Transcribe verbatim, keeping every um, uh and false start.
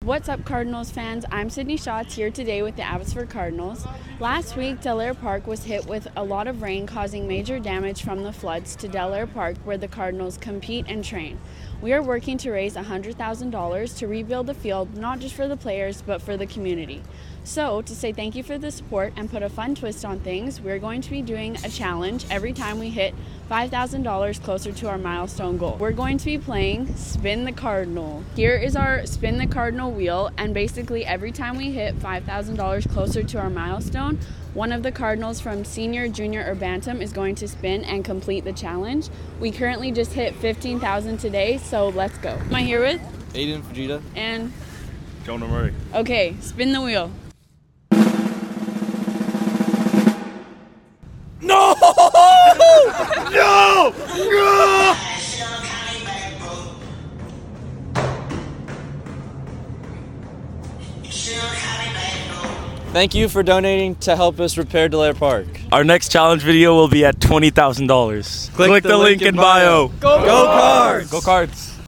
What's up, Cardinals fans? I'm Sydney Schatz here today with the Abbotsford Cardinals. Last week, Delair Park was hit with a lot of rain, causing major damage from the floods to Delair Park, where the Cardinals compete and train. We are working to raise one hundred thousand dollars to rebuild the field, not just for the players, but for the community. So, to say thank you for the support and put a fun twist on things, we're going to be doing a challenge every time we hit five thousand dollars closer to our milestone goal. We're going to be playing Spin the Cardinal. Here is our Spin the Cardinal wheel, and basically every time we hit five thousand dollars closer to our milestone, one of the Cardinals from senior, junior, or bantam is going to spin and complete the challenge. We currently just hit fifteen thousand today, so let's go. Am I here with? Aiden Fujita. And? Jonah Murray. Okay, spin the wheel. No! No! No! Thank you for donating to help us repair Delair Park. Our next challenge video will be at twenty thousand dollars. Click, Click the, the link, link in bio. bio. Go, Go Cards! Go Cards!